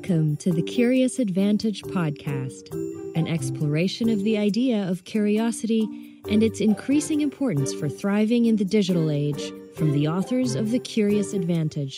Welcome to the Curious Advantage podcast, an exploration of the idea of curiosity and its increasing importance for thriving in the digital age from the authors of The Curious Advantage.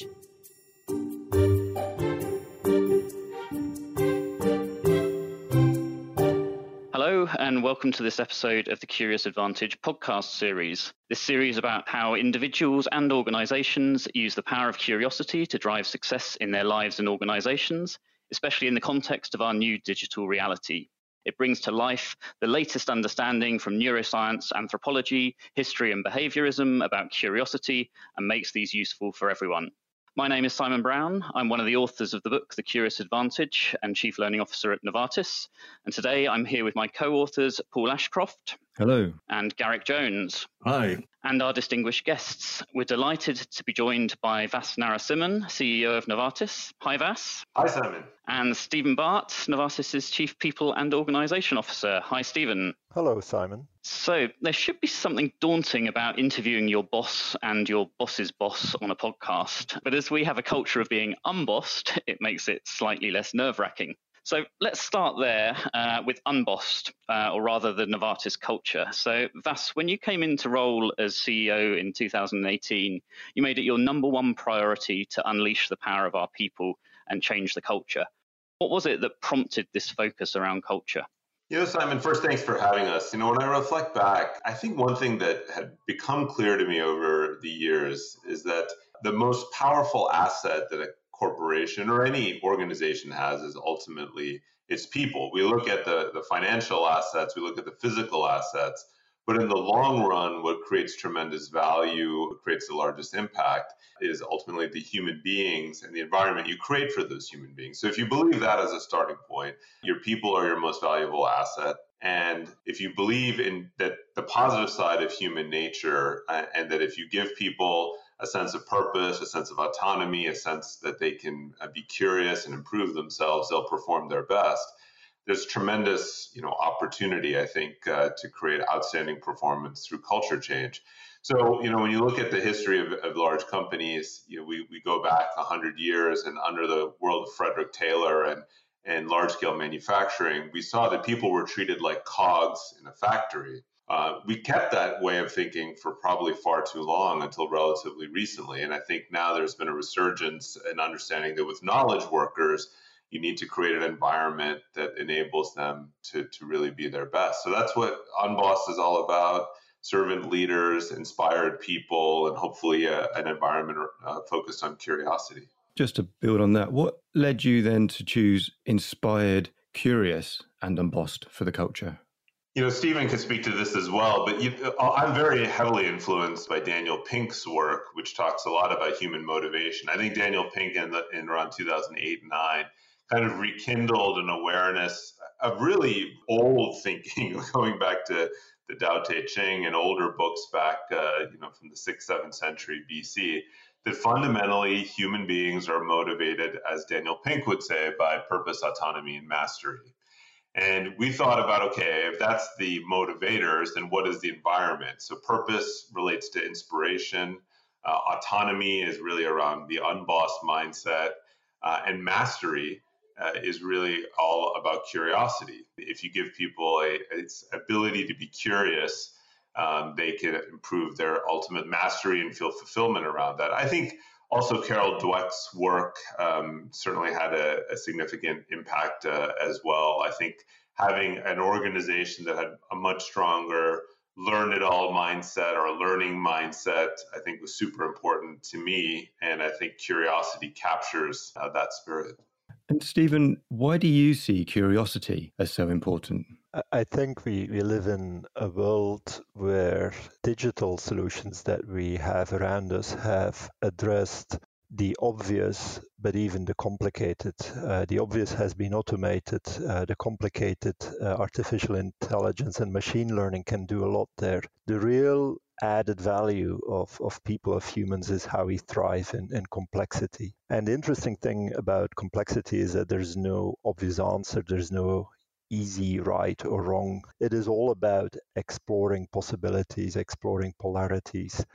Hello, and welcome to this episode of the Curious Advantage podcast series. This series is about how individuals and organizations use the power of curiosity to drive success in their lives and organizations, especially in the context of our new digital reality. It brings to life the latest understanding from neuroscience, anthropology, history, and behaviorism about curiosity and makes these useful for everyone. My name is Simon Brown. I'm one of the authors of the book, The Curious Advantage, and Chief Learning Officer at Novartis. And today I'm here with my co-authors, Paul Ashcroft. Hello. And Garrick Jones. Hi. And our distinguished guests. We're delighted to be joined by Vas Narasimhan, CEO of Novartis. Hi, Vas. Hi, Simon. And Stephen Bart, Novartis' Chief People and Organisation Officer. Hi, Stephen. Hello, Simon. So there should be something daunting about interviewing your boss and your boss's boss on a podcast. But as we have a culture of being unbossed, it makes it slightly less nerve-wracking. So let's start there with unbossed, or rather the Novartis culture. So Vas, when you came into role as CEO in 2018, you made it your number one priority to unleash the power of our people and change the culture. What was it that prompted this focus around culture? Simon, first, thanks for having us. When I reflect back, I think one thing that had become clear to me over the years is that the most powerful asset that a corporation or any organization has is ultimately its people. We look at the financial assets, we look at the physical assets, but in the long run, what creates tremendous value, what creates the largest impact is ultimately the human beings and the environment you create for those human beings. So if you believe that as a starting point, your people are your most valuable asset. And if you believe in that the positive side of human nature, and that if you give people a sense of purpose, a sense of autonomy, a sense that they can be curious and improve themselves, they'll perform their best. There's tremendous, opportunity, I think, to create outstanding performance through culture change. So, when you look at the history of large companies, we go back 100 years, and under the world of Frederick Taylor and large-scale manufacturing, we saw that people were treated like cogs in a factory. We kept that way of thinking for probably far too long until relatively recently. And I think now there's been a resurgence in understanding that with knowledge workers, you need to create an environment that enables them to really be their best. So that's what Unbossed is all about: servant leaders, inspired people, and hopefully an environment focused on curiosity. Just to build on that, what led you then to choose Inspired, Curious, and Unbossed for the culture? Stephen can speak to this as well, but I'm very heavily influenced by Daniel Pink's work, which talks a lot about human motivation. I think Daniel Pink in around 2008 and 9 kind of rekindled an awareness of really old thinking, going back to the Tao Te Ching and older books back, from the 6th, 7th century BC, that fundamentally human beings are motivated, as Daniel Pink would say, by purpose, autonomy, and mastery. And we thought about, okay, if that's the motivators, then what is the environment? So purpose relates to inspiration. Autonomy is really around the unbossed mindset. And mastery is really all about curiosity. If you give people its ability to be curious, they can improve their ultimate mastery and feel fulfillment around that. I think also Carol Dweck's work certainly had a significant impact as well. I think having an organization that had a much stronger learn-it-all mindset or a learning mindset, I think was super important to me. And I think curiosity captures that spirit. And Stephen, why do you see curiosity as so important? I think we live in a world where digital solutions that we have around us have addressed the obvious, but even the complicated. The obvious has been automated. The complicated, artificial intelligence and machine learning can do a lot there. The real added value of people, of humans, is how we thrive in complexity. And the interesting thing about complexity is that there's no obvious answer. There's no easy right or wrong. It is all about exploring possibilities, exploring polarities,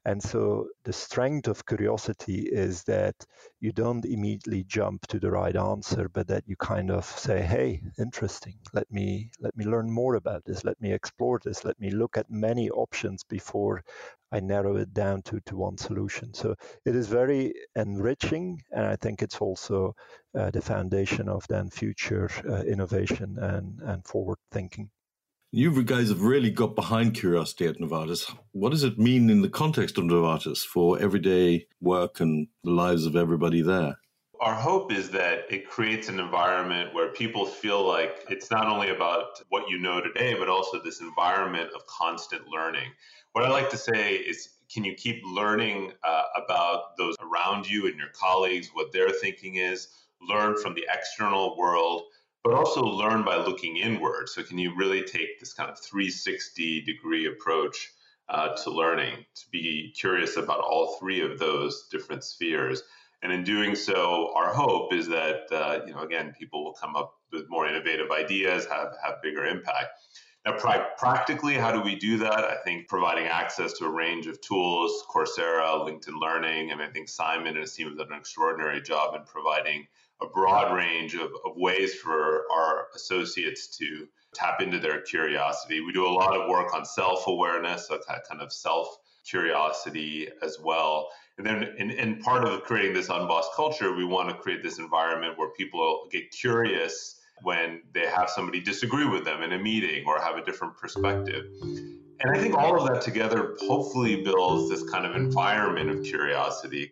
And so the strength of curiosity is that you don't immediately jump to the right answer, but that you kind of say, hey, interesting, let me learn more about this, let me explore this, let me look at many options before I narrow it down to one solution. So it is very enriching, and I think it's also the foundation of then future innovation and forward thinking. You guys have really got behind curiosity at Novartis. What does it mean in the context of Novartis for everyday work and the lives of everybody there? Our hope is that it creates an environment where people feel like it's not only about what you know today, but also this environment of constant learning. What I like to say is, can you keep learning about those around you and your colleagues, what their thinking is, learn from the external world, but also learn by looking inward. So can you really take this kind of 360-degree approach to learning, to be curious about all three of those different spheres? And in doing so, our hope is that, again, people will come up with more innovative ideas, have bigger impact. Now, practically, how do we do that? I think providing access to a range of tools, Coursera, LinkedIn Learning, and I think Simon and his team have done an extraordinary job in providing a broad range of ways for our associates to tap into their curiosity. We do a lot of work on self-awareness, so kind of self-curiosity as well. And then in part of creating this unbossed culture, we want to create this environment where people get curious when they have somebody disagree with them in a meeting or have a different perspective. And I think all of that together hopefully builds this kind of environment of curiosity.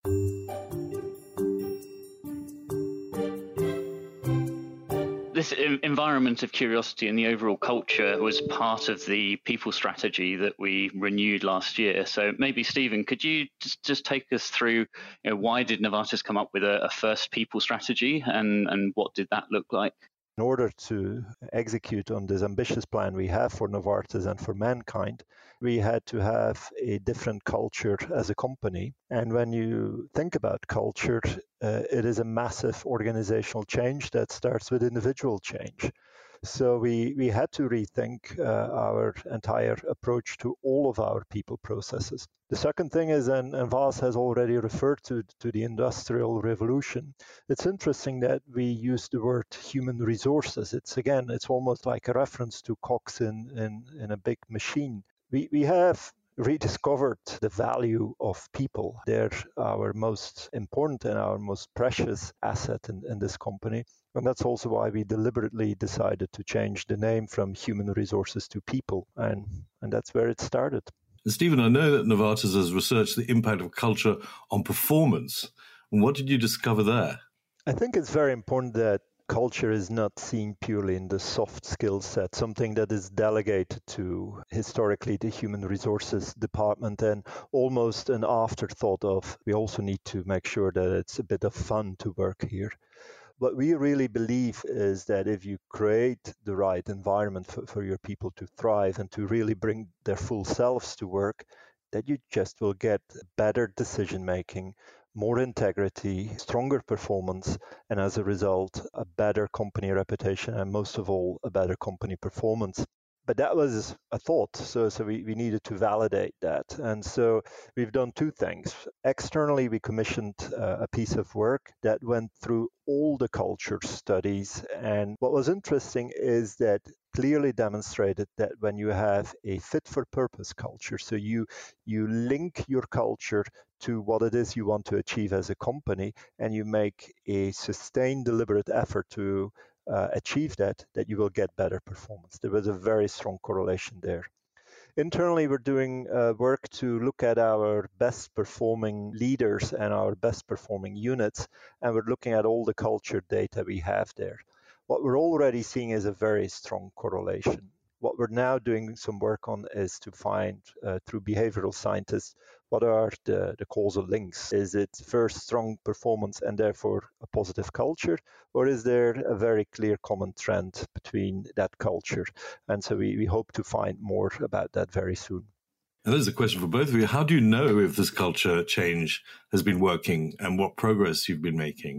This environment of curiosity and the overall culture was part of the people strategy that we renewed last year. So maybe, Stephen, could you just take us through, why did Novartis come up with a first people strategy, and what did that look like? In order to execute on this ambitious plan we have for Novartis and for mankind, we had to have a different culture as a company. And when you think about culture, it is a massive organizational change that starts with individual change. So we had to rethink our entire approach to all of our people processes. The second thing is, and Vas has already referred to the Industrial Revolution, it's interesting that we use the word human resources. It's almost like a reference to cogs in a big machine. We have rediscovered the value of people. They're our most important and our most precious asset in this company. And that's also why we deliberately decided to change the name from human resources to people. And that's where it started. Stephen, I know that Novartis has researched the impact of culture on performance. What did you discover there? I think it's very important that culture is not seen purely in the soft skill set, something that is delegated to historically the human resources department and almost an afterthought of we also need to make sure that it's a bit of fun to work here. What we really believe is that if you create the right environment for your people to thrive and to really bring their full selves to work, that you just will get better decision making, more integrity, stronger performance, and as a result, a better company reputation, and most of all, a better company performance. But that was a thought, so we needed to validate that. And so we've done two things. Externally, we commissioned a piece of work that went through all the culture studies. And what was interesting is that clearly demonstrated that when you have a fit-for-purpose culture, so you link your culture to what it is you want to achieve as a company, and you make a sustained, deliberate effort to achieve that you will get better performance. There was a very strong correlation there. Internally, we're doing work to look at our best performing leaders and our best performing units, and we're looking at all the culture data we have there. What we're already seeing is a very strong correlation. What we're now doing some work on is to find, through behavioral scientists, what are the causal links? Is it first strong performance and therefore a positive culture? Or is there a very clear common trend between that culture? And so we hope to find more about that very soon. And there's a question for both of you. How do you know if this culture change has been working and what progress you've been making?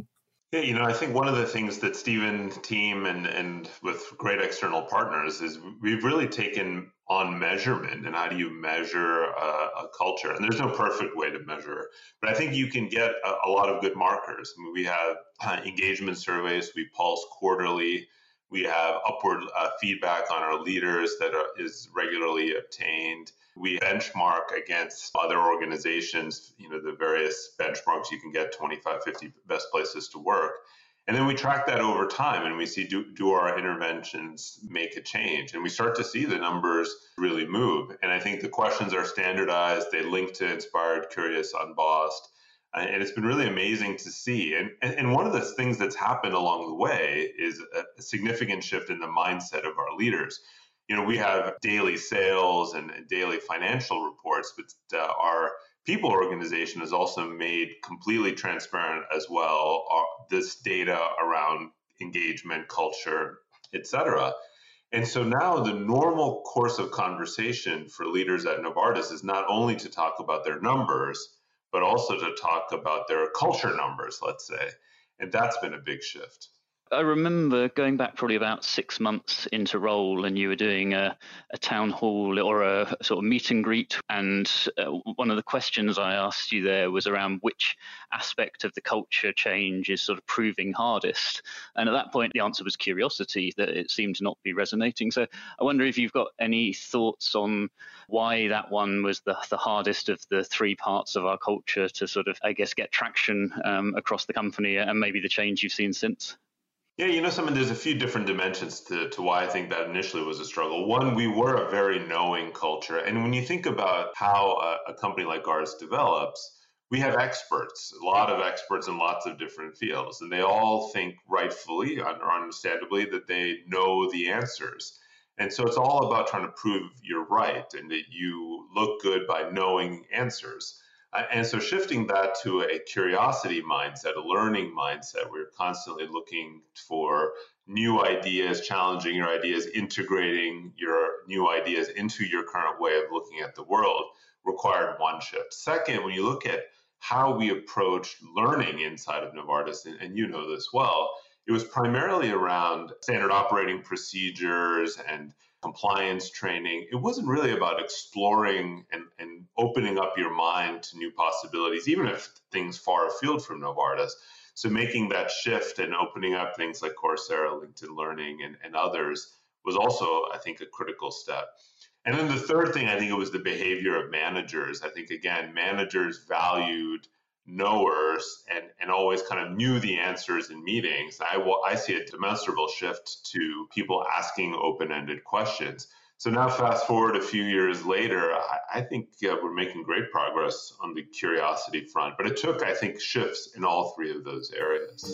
Yeah, I think one of the things that Stephen team and with great external partners is we've really taken on measurement and how do you measure a culture. And there's no perfect way to measure, but I think you can get a lot of good markers. I mean, we have engagement surveys, we pulse quarterly. We have upward feedback on our leaders that is regularly obtained. We benchmark against other organizations, the various benchmarks you can get, 25, 50 best places to work. And then we track that over time and we see, do our interventions make a change? And we start to see the numbers really move. And I think the questions are standardized. They link to Inspired, Curious, Unbossed. And it's been really amazing to see. And one of the things that's happened along the way is a significant shift in the mindset of our leaders. We have daily sales and daily financial reports, but our people organization has also made completely transparent as well this data around engagement, culture, et cetera. And so now the normal course of conversation for leaders at Novartis is not only to talk about their numbers, but also to talk about their culture numbers, let's say. And that's been a big shift. I remember going back probably about 6 months into role, and you were doing a town hall or a sort of meet and greet. And one of the questions I asked you there was around which aspect of the culture change is sort of proving hardest. And at that point, the answer was curiosity, that it seemed to not be resonating. So I wonder if you've got any thoughts on why that one was the hardest of the three parts of our culture to sort of, I guess, get traction across the company, and maybe the change you've seen since. Yeah, Simon, there's a few different dimensions to why I think that initially was a struggle. One, we were a very knowing culture. And when you think about how a company like ours develops, we have experts, a lot of experts in lots of different fields. And they all think rightfully or understandably that they know the answers. And so it's all about trying to prove you're right and that you look good by knowing answers. And so shifting that to a curiosity mindset, a learning mindset, we're constantly looking for new ideas, challenging your ideas, integrating your new ideas into your current way of looking at the world required one shift. Second, when you look at how we approach learning inside of Novartis, and you know this well, it was primarily around standard operating procedures and compliance training. It wasn't really about exploring and opening up your mind to new possibilities, even if things far afield from Novartis. So making that shift and opening up things like Coursera, LinkedIn Learning, and others was also, I think, a critical step. And then the third thing, I think it was the behavior of managers. I think, again, managers valued knowers and always kind of knew the answers in meetings. I see a demonstrable shift to people asking open-ended questions. So now fast forward a few years later, I think we're making great progress on the curiosity front, but it took, I think, shifts in all three of those areas.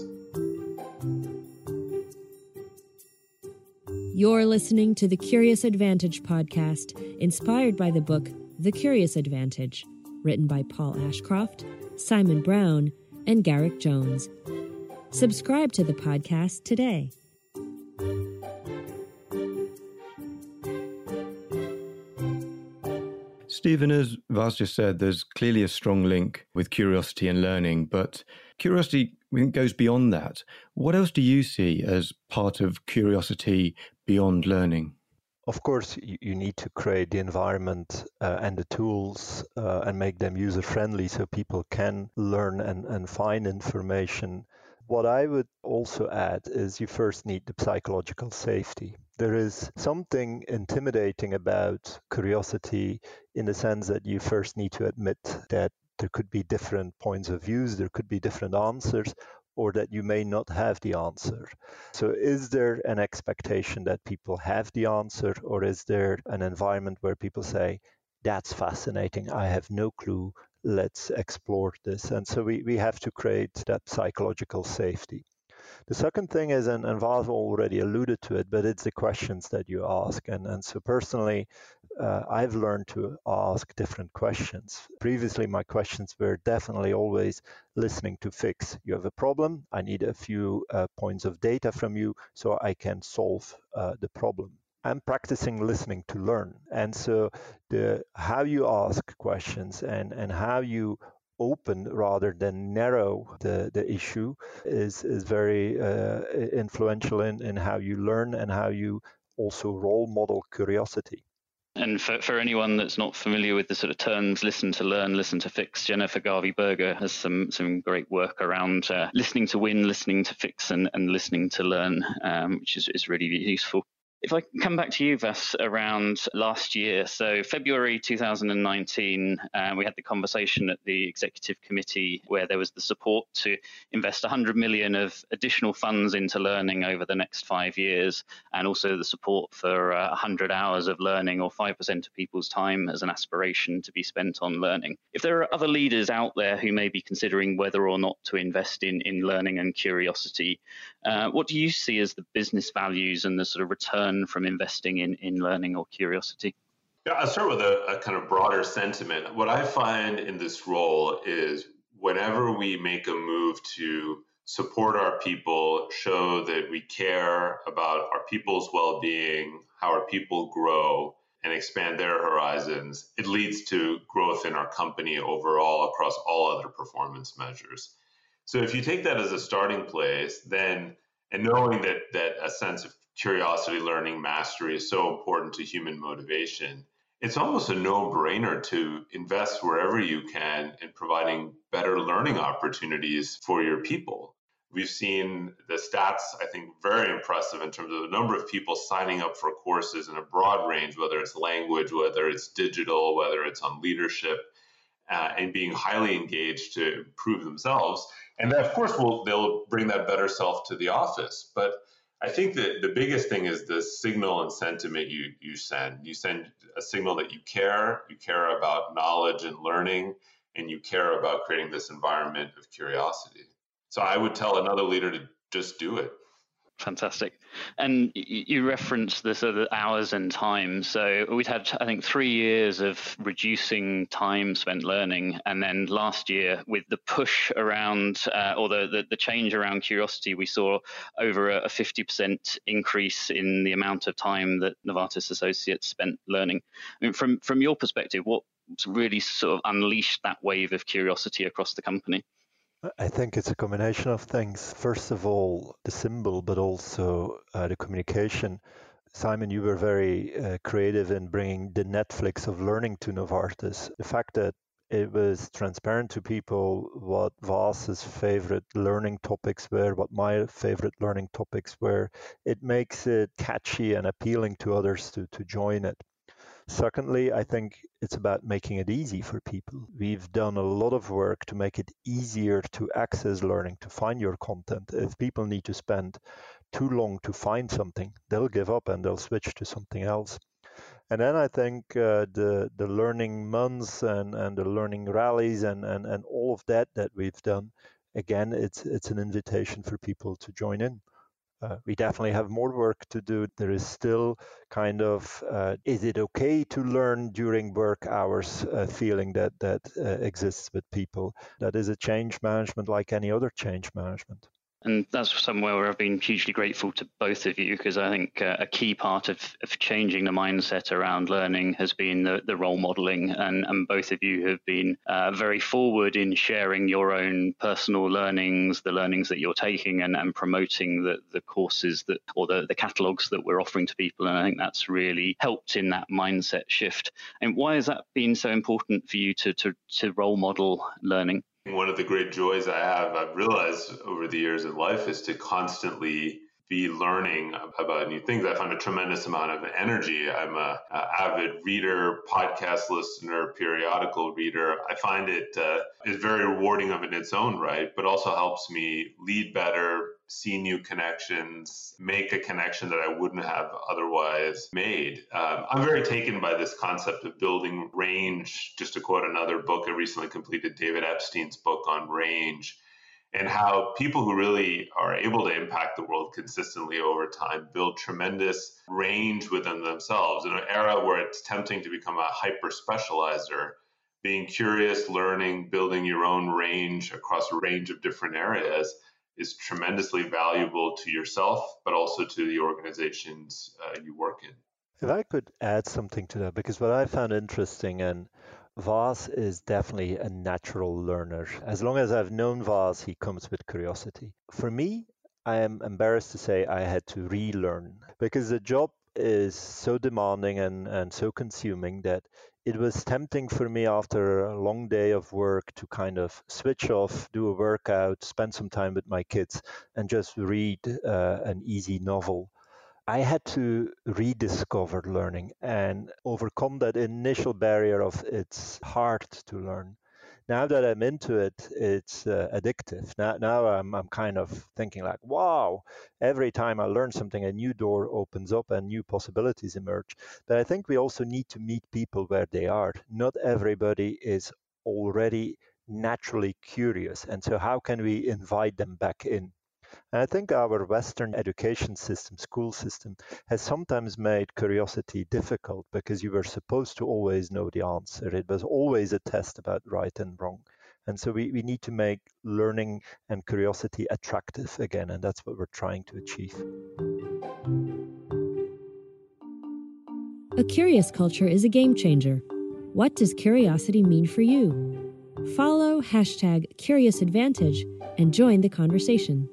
You're listening to the Curious Advantage podcast, inspired by the book The Curious Advantage, written by Paul Ashcroft, Simon Brown, and Garrick Jones. Subscribe to the podcast today. Stephen, as Vas just said, there's clearly a strong link with curiosity and learning, but curiosity goes beyond that. What else do you see as part of curiosity beyond learning? Of course, you need to create the environment and the tools and make them user-friendly so people can learn and find information. What I would also add is you first need the psychological safety. There is something intimidating about curiosity in the sense that you first need to admit that there could be different points of views, there could be different answers, or that you may not have the answer. So is there an expectation that people have the answer, or is there an environment where people say, that's fascinating, I have no clue, let's explore this? And so we have to create that psychological safety. The second thing is, and Vas already alluded to it, but it's the questions that you ask. And so personally, I've learned to ask different questions. Previously, my questions were definitely always listening to fix. You have a problem, I need a few points of data from you so I can solve the problem. I'm practicing listening to learn. And so how you ask questions and how you open rather than narrow the issue is very influential in how you learn and how you also role model curiosity. And for anyone that's not familiar with the sort of terms listen to learn, listen to fix, Jennifer Garvey-Berger has some great work around listening to win, listening to fix, and listening to learn, which is really useful. If I can come back to you, Vas, around last year. So February 2019, we had the conversation at the executive committee where there was the support to invest 100 million of additional funds into learning over the next 5 years, and also the support for 100 hours of learning, or 5% of people's time as an aspiration to be spent on learning. If there are other leaders out there who may be considering whether or not to invest in learning and curiosity, what do you see as the business values and the sort of return from investing in learning or curiosity? Yeah, I'll start with a kind of broader sentiment. What I find in this role is whenever we make a move to support our people, show that we care about our people's well-being, how our people grow, and expand their horizons, it leads to growth in our company overall across all other performance measures. So if you take that as a starting place, then, and knowing that a sense of curiosity, learning, mastery is so important to human motivation, it's almost a no-brainer to invest wherever you can in providing better learning opportunities for your people. We've seen the stats, I think, very impressive in terms of the number of people signing up for courses in a broad range, whether it's language, whether it's digital, whether it's on leadership, and being highly engaged to improve themselves. And that, of course, they'll bring that better self to the office. But I think that the biggest thing is the signal and sentiment you send. You send a signal that you care about knowledge and learning, and you care about creating this environment of curiosity. So I would tell another leader to just do it. Fantastic. And you referenced the sort of hours and time. So we'd had, I think, 3 years of reducing time spent learning. And then last year, with the push around or the change around curiosity, we saw over a 50% increase in the amount of time that Novartis associates spent learning. I mean, from your perspective, what really sort of unleashed that wave of curiosity across the company? I think it's a combination of things. First of all, the symbol, but also the communication. Simon, you were very creative in bringing the Netflix of learning to Novartis. The fact that it was transparent to people what Vas's favorite learning topics were, what my favorite learning topics were, it makes it catchy and appealing to others to join it. Secondly, I think it's about making it easy for people. We've done a lot of work to make it easier to access learning, to find your content. If people need to spend too long to find something, they'll give up and they'll switch to something else. And then I think the learning months and the learning rallies and all of that we've done, again, it's an invitation for people to join in. We definitely have more work to do. There is still kind of, is it okay to learn during work hours feeling that exists with people. That is a change management like any other change management. And that's somewhere where I've been hugely grateful to both of you, because I think a key part of changing the mindset around learning has been the role modeling. And both of you have been very forward in sharing your own personal learnings, the learnings that you're taking, and promoting the courses or the catalogues that we're offering to people. And I think that's really helped in that mindset shift. And why has that been so important for you to role model learning? One of the great joys I've realized over the years of life is to constantly be learning about new things. I find a tremendous amount of energy. I'm an avid reader, podcast listener, periodical reader. I find it is very rewarding in its own right, but also helps me lead better, see new connections, make a connection that I wouldn't have otherwise made. I'm very taken by this concept of building range. Just to quote another book I recently completed, David Epstein's book on range, and how people who really are able to impact the world consistently over time build tremendous range within themselves. In an era where it's tempting to become a hyper-specializer, being curious, learning, building your own range across a range of different areas is tremendously valuable to yourself, but also to the organizations you work in. If I could add something to that, because what I found interesting, and Vas is definitely a natural learner. As long as I've known Vas, he comes with curiosity. For me, I am embarrassed to say I had to relearn because the job is so demanding and so consuming that it was tempting for me after a long day of work to kind of switch off, do a workout, spend some time with my kids, and just read an easy novel. I had to rediscover learning and overcome that initial barrier of it's hard to learn. Now that I'm into it, it's addictive. Now I'm kind of thinking like, wow, every time I learn something, a new door opens up and new possibilities emerge. But I think we also need to meet people where they are. Not everybody is already naturally curious. And so how can we invite them back in? And I think our Western education system, school system, has sometimes made curiosity difficult because you were supposed to always know the answer. It was always a test about right and wrong. And so we need to make learning and curiosity attractive again, and that's what we're trying to achieve. A curious culture is a game changer. What does curiosity mean for you? Follow #CuriousAdvantage and join the conversation.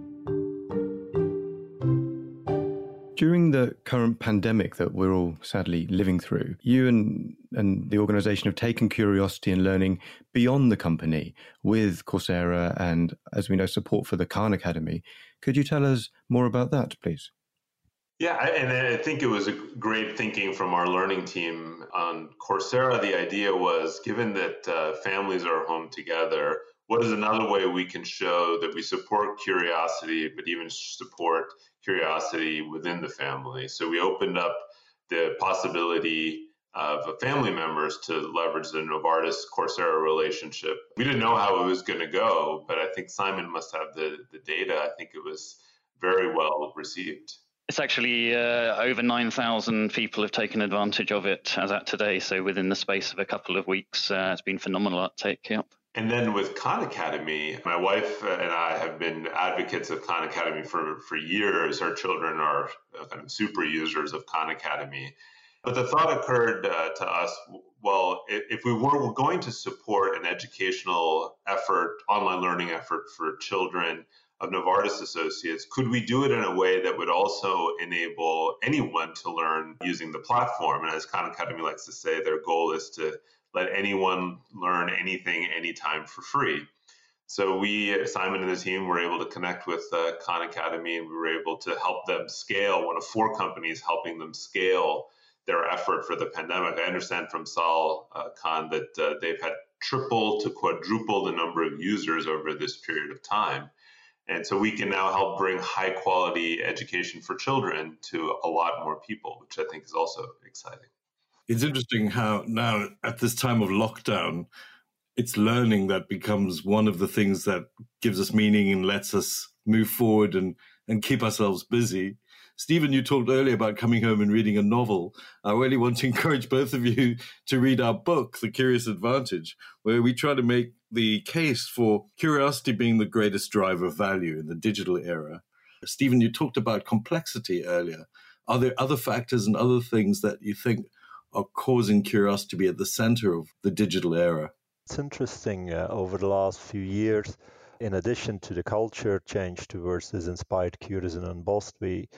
During the current pandemic that we're all sadly living through, you and the organization have taken curiosity and learning beyond the company with Coursera and, as we know, support for the Khan Academy. Could you tell us more about that, please? Yeah, and I think it was a great thinking from our learning team on Coursera. The idea was, given that families are home together, what is another way we can show that we support curiosity, but even support curiosity within the family? So we opened up the possibility of family members to leverage the Novartis Coursera relationship. We didn't know how it was going to go, but I think Simon must have the data. I think it was very well received. It's actually over 9,000 people have taken advantage of it as at today. So within the space of a couple of weeks, it's been phenomenal uptake. Yep. And then with Khan Academy, my wife and I have been advocates of Khan Academy for years. Our children are kind of super users of Khan Academy. But the thought occurred to us, well, if we were going to support an educational effort, online learning effort for children of Novartis associates, could we do it in a way that would also enable anyone to learn using the platform? And as Khan Academy likes to say, their goal is to let anyone learn anything, anytime for free. So we, Simon and the team, were able to connect with Khan Academy, and we were able to help them scale, one of 4 companies helping them scale their effort for the pandemic. I understand from Sal Khan that they've had triple to quadruple the number of users over this period of time. And so we can now help bring high quality education for children to a lot more people, which I think is also exciting. It's interesting how now at this time of lockdown, it's learning that becomes one of the things that gives us meaning and lets us move forward and keep ourselves busy. Stephen, you talked earlier about coming home and reading a novel. I really want to encourage both of you to read our book, The Curious Advantage, where we try to make the case for curiosity being the greatest driver of value in the digital era. Stephen, you talked about complexity earlier. Are there other factors and other things that you think are causing curiosity to be at the center of the digital era? It's interesting, over the last few years, in addition to the culture change towards this inspired, curious, and unbossed,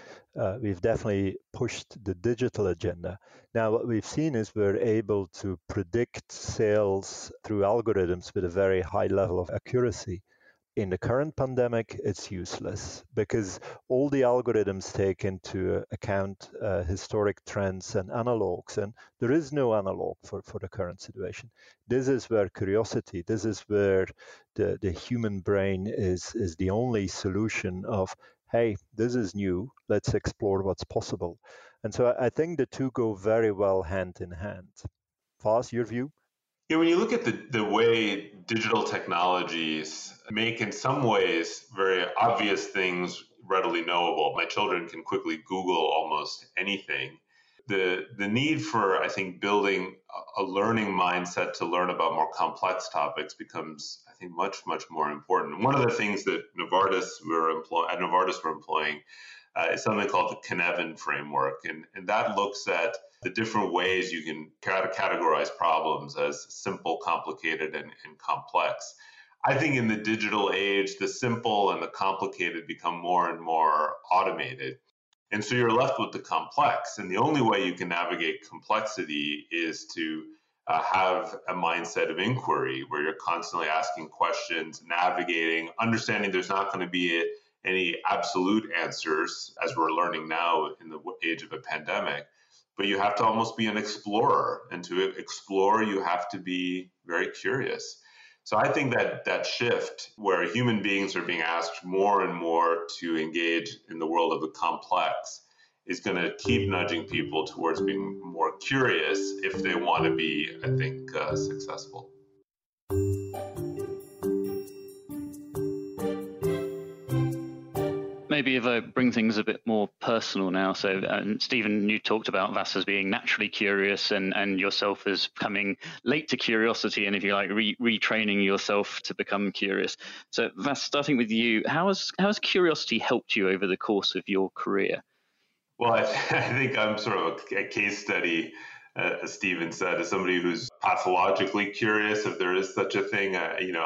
we've definitely pushed the digital agenda. Now, what we've seen is we're able to predict sales through algorithms with a very high level of accuracy. In the current pandemic, it's useless because all the algorithms take into account historic trends and analogs, and there is no analog for the current situation. This is where curiosity, this is where the human brain is the only solution of, hey, this is new, let's explore what's possible. And so I think the two go very well hand in hand. Vas, your view? Yeah, when you look at the way digital technologies make, in some ways, very obvious things readily knowable. My children can quickly Google almost anything. The need for, I think, building a learning mindset to learn about more complex topics becomes, I think, much, much more important. One of the things that Novartis were employing is something called the Cynefin framework. And that looks at the different ways you can categorize problems as simple, complicated, and complex. I think in the digital age, the simple and the complicated become more and more automated. And so you're left with the complex. And the only way you can navigate complexity is to have a mindset of inquiry where you're constantly asking questions, navigating, understanding there's not going to be any absolute answers, as we're learning now in the age of a pandemic. But you have to almost be an explorer. And to explore, you have to be very curious. So I think that shift where human beings are being asked more and more to engage in the world of the complex is going to keep nudging people towards being more curious if they want to be, I think, successful. Maybe if I bring things a bit more personal now. So, Stephen, you talked about Vas as being naturally curious and yourself as coming late to curiosity and, if you like, retraining yourself to become curious. So, Vas, starting with you, how has curiosity helped you over the course of your career? Well, I think I'm sort of a case study, as Stephen said, as somebody who's pathologically curious, if there is such a thing.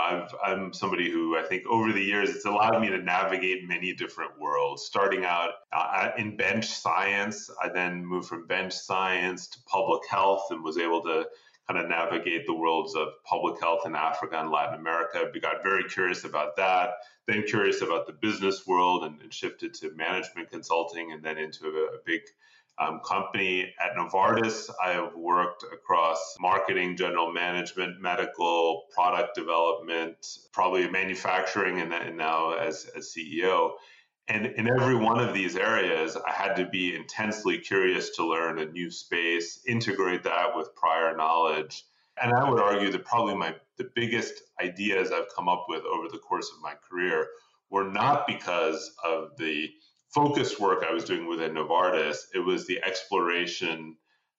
I'm somebody who I think over the years, it's allowed me to navigate many different worlds, starting out in bench science. I then moved from bench science to public health and was able to kind of navigate the worlds of public health in Africa and Latin America. I got very curious about that, then curious about the business world and shifted to management consulting and then into a big company. At Novartis, I have worked across marketing, general management, medical, product development, probably manufacturing, and now as CEO. And in every one of these areas, I had to be intensely curious to learn a new space, integrate that with prior knowledge. And I would argue that probably the biggest ideas I've come up with over the course of my career were not because of the focus work I was doing within Novartis. It was the exploration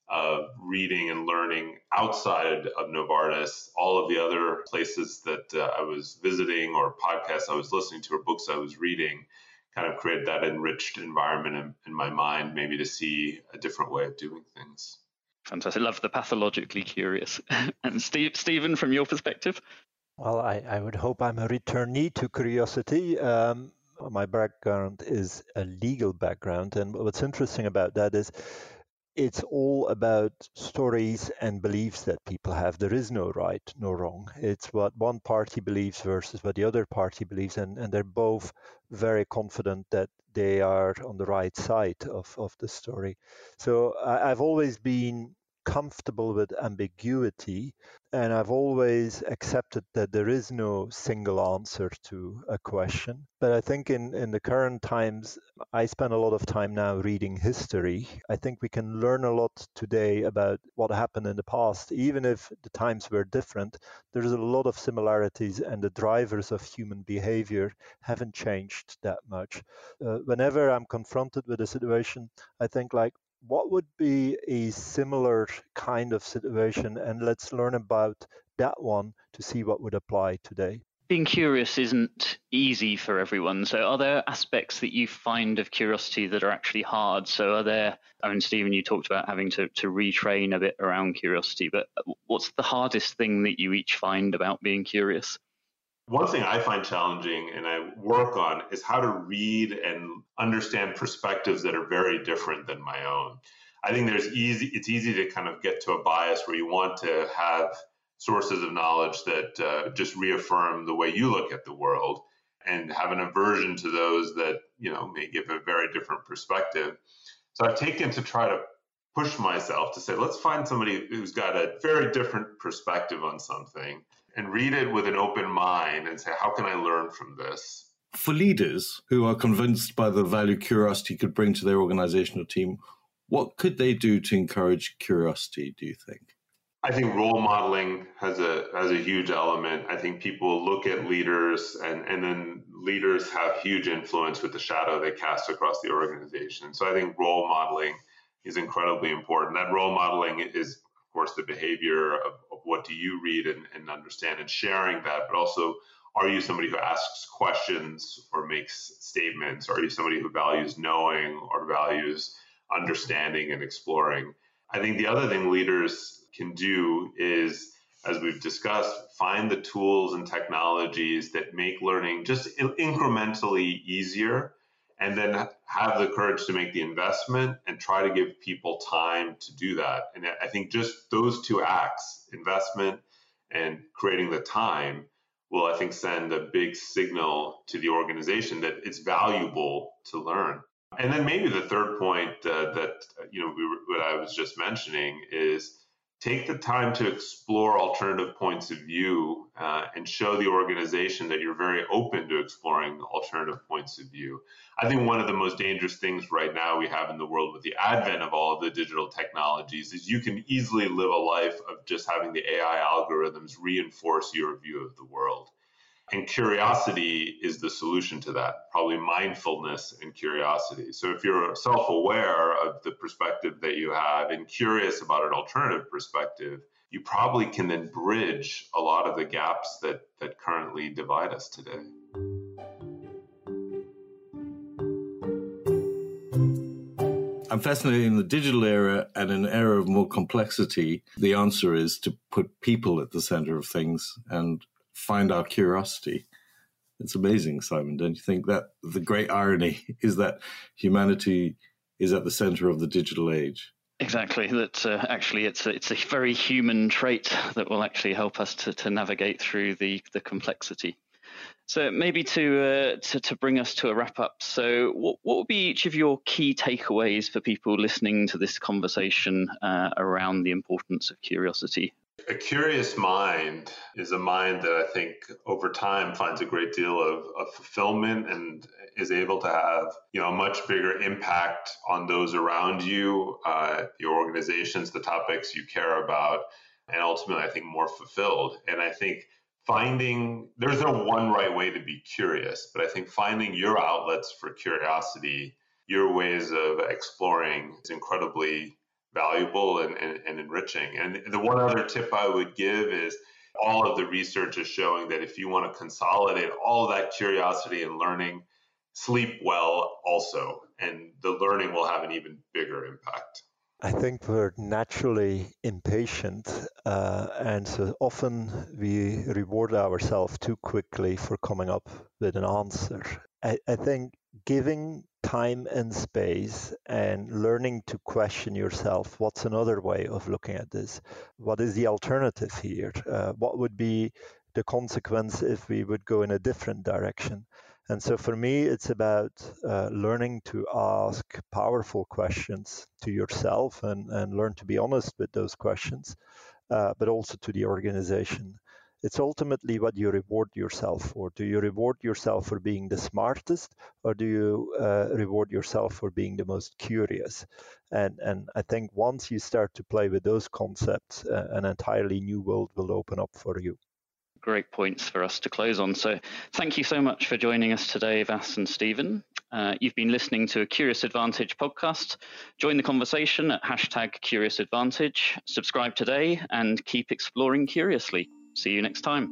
of reading and learning outside of Novartis, all of the other places that I was visiting or podcasts I was listening to or books I was reading, kind of created that enriched environment in my mind, maybe to see a different way of doing things. Fantastic. Love the pathologically curious. And Stephen, from your perspective? Well, I would hope I'm a returnee to curiosity. My background is a legal background. And what's interesting about that is it's all about stories and beliefs that people have. There is no right, no wrong. It's what one party believes versus what the other party believes. And they're both very confident that they are on the right side of the story. So I've always been comfortable with ambiguity, and I've always accepted that there is no single answer to a question. But I think in the current times, I spend a lot of time now reading history. I think we can learn a lot today about what happened in the past. Even if the times were different, there's a lot of similarities, and the drivers of human behavior haven't changed that much. Whenever I'm confronted with a situation, I think what would be a similar kind of situation, and let's learn about that one to see what would apply today. Being curious isn't easy for everyone. So are there aspects that you find of curiosity that are actually hard? So are there, Stephen, you talked about having to retrain a bit around curiosity, but what's the hardest thing that you each find about being curious? One thing I find challenging and I work on is how to read and understand perspectives that are very different than my own. I think it's easy to kind of get to a bias where you want to have sources of knowledge that just reaffirm the way you look at the world and have an aversion to those that, may give a very different perspective. So I've taken to try to push myself to say, let's find somebody who's got a very different perspective on something and read it with an open mind and say, how can I learn from this? For leaders who are convinced by the value curiosity could bring to their organizational team, what could they do to encourage curiosity, do you think? I think role modeling has a huge element. I think people look at leaders and then leaders have huge influence with the shadow they cast across the organization. So I think role modeling is incredibly important. That role modeling is, of course, the behavior of what do you read and understand and sharing that, but also, are you somebody who asks questions or makes statements? Are you somebody who values knowing or values understanding and exploring? I think the other thing leaders can do is, as we've discussed, find the tools and technologies that make learning just incrementally easier, and then have the courage to make the investment and try to give people time to do that. And I think just those two acts, investment and creating the time, will, I think, send a big signal to the organization that it's valuable to learn. And then maybe the third point what I was just mentioning is take the time to explore alternative points of view and show the organization that you're very open to exploring alternative points of view. I think one of the most dangerous things right now we have in the world with the advent of all of the digital technologies is you can easily live a life of just having the AI algorithms reinforce your view of the world. And curiosity is the solution to that, probably mindfulness and curiosity. So if you're self-aware of the perspective that you have and curious about an alternative perspective, you probably can then bridge a lot of the gaps that currently divide us today. I'm fascinated in the digital era and in an era of more complexity. The answer is to put people at the center of things and find our curiosity. It's amazing, Simon, don't you think? That the great irony is that humanity is at the center of the digital age. Exactly. That actually it's a very human trait that will actually help us to navigate through the complexity. So maybe to bring us to a wrap up. So what would be each of your key takeaways for people listening to this conversation around the importance of curiosity? A curious mind is a mind that I think over time finds a great deal of fulfillment and is able to have, a much bigger impact on those around you, your organizations, the topics you care about, and ultimately, I think, more fulfilled. And I think there's no one right way to be curious, but I think finding your outlets for curiosity, your ways of exploring is incredibly valuable and enriching. And the one other tip I would give is all of the research is showing that if you want to consolidate all of that curiosity and learning, sleep well also, and the learning will have an even bigger impact. I think we're naturally impatient, and so often we reward ourselves too quickly for coming up with an answer. I think giving time and space and learning to question yourself, what's another way of looking at this? What is the alternative here? What would be the consequence if we would go in a different direction? And so for me, it's about learning to ask powerful questions to yourself and learn to be honest with those questions, but also to the organization. It's ultimately what you reward yourself for. Do you reward yourself for being the smartest, or do you reward yourself for being the most curious? And I think once you start to play with those concepts, an entirely new world will open up for you. Great points for us to close on. So thank you so much for joining us today, Vas and Stephen. You've been listening to a Curious Advantage podcast. Join the conversation at #CuriousAdvantage. Subscribe today and keep exploring curiously. See you next time.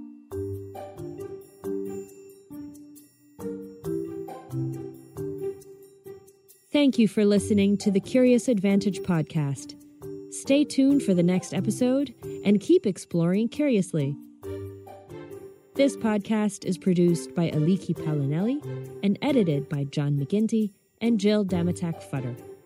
Thank you for listening to the Curious Advantage podcast. Stay tuned for the next episode and keep exploring curiously. This podcast is produced by Aliki Palinelli and edited by John McGinty and Jill Damatak-Futter.